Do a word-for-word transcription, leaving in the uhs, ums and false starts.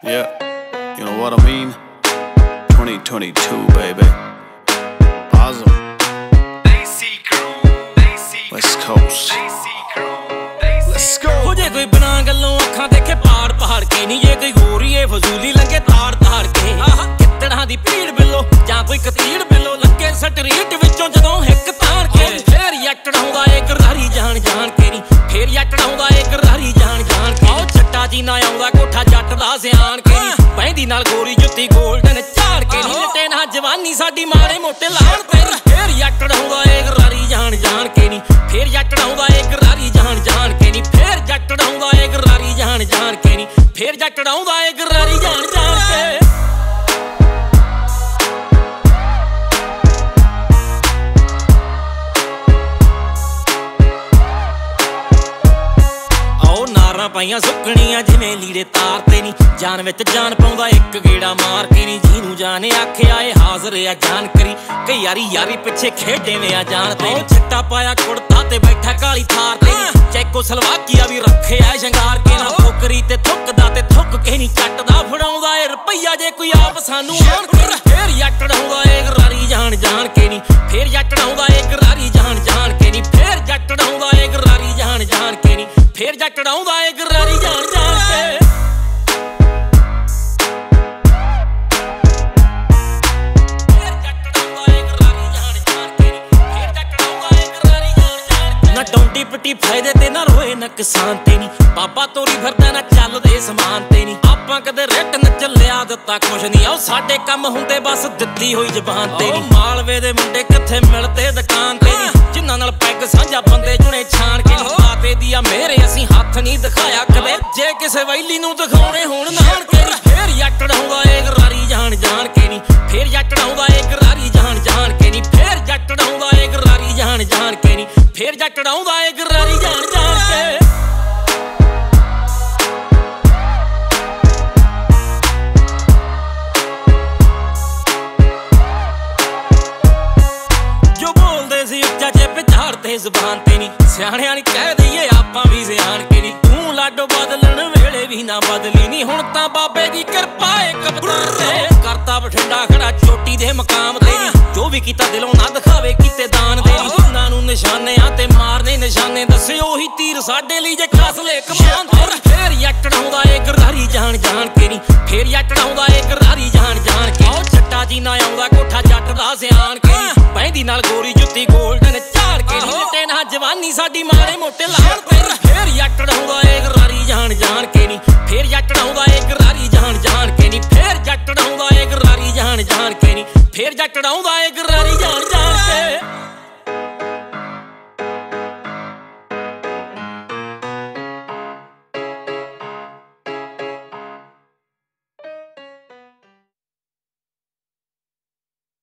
Yeah, you know what I mean? twenty twenty-two, baby. Awesome. West Coast. Let's go. हो जे कोई बिना गल्लों अखां देखे पहाड़ पहाड़ के नहीं जे कोई गोरी है फजूली लंगे ताड़ ताड़ के कितड़ा दी भीड़ बिलो जां कोई कतीड़ बिलो लंगे स्ट्रीट विचों जदों हिक ताड़ के फेर यकड़ाउंदा ए गरारी जान जान के नी फेर यकड़ाउंदा ए गरारी जान जान के ओ छट्टा जी ना आउंदा कोठा जट दा सियाण के नी बैंदी नाल गोरी जुत्ती गोल्डन झाड़ के नी लटे ना जवानी साडी मारे मोटे लाण तेरी फेर यकड़ाउंदा ए गरारी जान जान के नी फेर यकड़ाउंदा ए गरारी जान जान के नी फेर जटड़ाउंदा ए गरारी जान जान के नी फेर जटड़ाउंदा ए गरारी जान जान के नारा पाइयां सुकणियां जिवें लीड़े तारते नी जान विच जान पाउंदा एक गेड़ा मार के नी जीनू जाने आखिया ए हाज़र आ जान करी कई यारी यारी पिछे खेडे में आ जानते ओ छट्टा पाया कुड़ता ते बैठा काली थार ते चैको सलवाकिया भी रखे आ शंगार के ना ठोकरी ते थुकदा ते थुक के नी चटदा फड़ाउंदा ए रुपया जे कोई आप सानू आण के फेर यटड़ाउंदा ए गरारी जान जान के नी फेर यटड़ाउंदा ए गरारी जान जान के नी फेर यटड़ाउंदा ए गरारी जान जान के नी फेर जटड़ाउंदा ए गरारी जान जान के फेर जटड़ाउंदा ए गरारी जान जान के फेर जटड़ाउंदा ए गरारी जान जान के ना डोंटी पट्टी फायदे ते ना रोए नुकसान ते नी बाबा तोरी फिरदा ना चलदे समान ते नी आपां कदे रेट न ਚੱਲਿਆ ਦਿੱਤਾ ਕੁਛ ਨਹੀਂ ਆ ਸਾਡੇ ਕੰਮ ਹੁੰਦੇ ਬਸ ਦਿੱਤੀ ਹੋਈ ਜ਼ਬਾਨ ਤੇ ਨੀ ਮਾਲਵੇ ਦੇ ਮੁੰਡੇ ਕਿੱਥੇ ਮਿਲਦੇ ਦੁਕਾਨ ਤੇ ਨੀ ਜਿਨ੍ਹਾਂ ਨਾਲ ਪੈਗ ਸਾਂਝਾ ਬੰਦੇ ਜੁਣੇ ਛਾਣ ਕੇ ਬਾਤੇ ਦੀ ਆ ਮੇਰੇ ਅਸੀਂ ਹੱਥ ਨਹੀਂ ਦਿਖਾਇਆ ਕਦੇ ਜੇ ਕਿਸੇ ਵੈਲੀ ਨੂੰ ਦਿਖਾਉਣੇ ਹੋਣ ਨਾਣ ਕੇ ਨੀ ਫੇਰ ਯਟੜਾਉਂਦਾ ਏ ਗਰਾਰੀ ਜਾਣ ਜਾਣ ਕੇ ਨੀ ਫੇਰ ਯਟੜਾਉਂਦਾ ਏ ਗਰਾਰੀ ਜਾਣ ਜਾਣ ਕੇ ਨੀ ਫੇਰ ਯਟੜਾਉਂਦਾ ਏ ਗਰਾਰੀ ਜਾਣ ਜਾਣ ਕੇ ਨੀ ਫੇਰ ਯਟੜਾਉਂਦਾ ਏ ਗਰਾਰੀ ਜਾਣ ਜਾਣ ਕੇ ਜ਼ਬਾਨ ਤੇ ਨੀ ਸਿਆਣਿਆਂ ਨੀ ਕਹਿ ਦਈਏ ਆਪਾਂ ਵੀ ਸਿਆਣ ਕੇ ਨੀ ਤੂੰ ਲਾਡੋ ਬਦਲਣ ਵੇਲੇ ਵੀ ਨਾ ਬਦਲੀ ਨੀ ਹੁਣ ਤਾਂ ਬਾਬੇ ਦੀ ਕਿਰਪਾ ਏ ਕਬੂਤਰ ਤੇ ਕਰਤਾ ਬਠਿੰਡਾ ਖੜਾ ਚੋਟੀ ਦੇ ਮਕਾਮ ਤੇ ਨੀ ਜੋ ਵੀ ਕੀਤਾ ਦਿਲੋਂ ਨਾ ਦਿਖਾਵੇ ਕੀਤੇ ਦਾਨ ਦੇ ਨੀ ਉਹਨਾਂ ਨੂੰ ਨਿਸ਼ਾਨਿਆਂ ਤੇ ਮਾਰਨੇ ਨਿਸ਼ਾਨੇ ਦੱਸੇ ਉਹੀ ਤੀਰ ਸਾਡੇ ਲਈ ਜੇ ਖਾਸ ਲੈ ਕਮਾਨ ਤੇ ਫੇਰ ਯਟੜਾਉਂਦਾ ਏ ਗਰਾਰੀ ਜਾਣ ਜਾਣ ਕੇ ਨੀ ਫੇਰ ਯਟੜਾਉਂਦਾ ਏ ਗਰਾਰੀ ਜਾਣ ਜਾਣ ਕੇ ਉਹ ਛੱਟਾ ਜੀ ਨਾ ਆਉਂਦਾ ਕੋਠਾ ਜੱਟ ਦਾ ਸਿਆਣ ਕੇ ਨੀ बैंदी नाल गोरी जुत्ती गोल्डन झाड़ के नी लटे ना जवानी साडी मारे मोटे लाण तेरी फेर यटड़ाउंदा ए गरारी जान जान के नी फेर यटड़ाउंदा ए गरारी जान जान के नी फेर यटड़ाउंदा ए गरारी जान जान के नी फेर यटड़ाउंदा ए गरारी जान जान के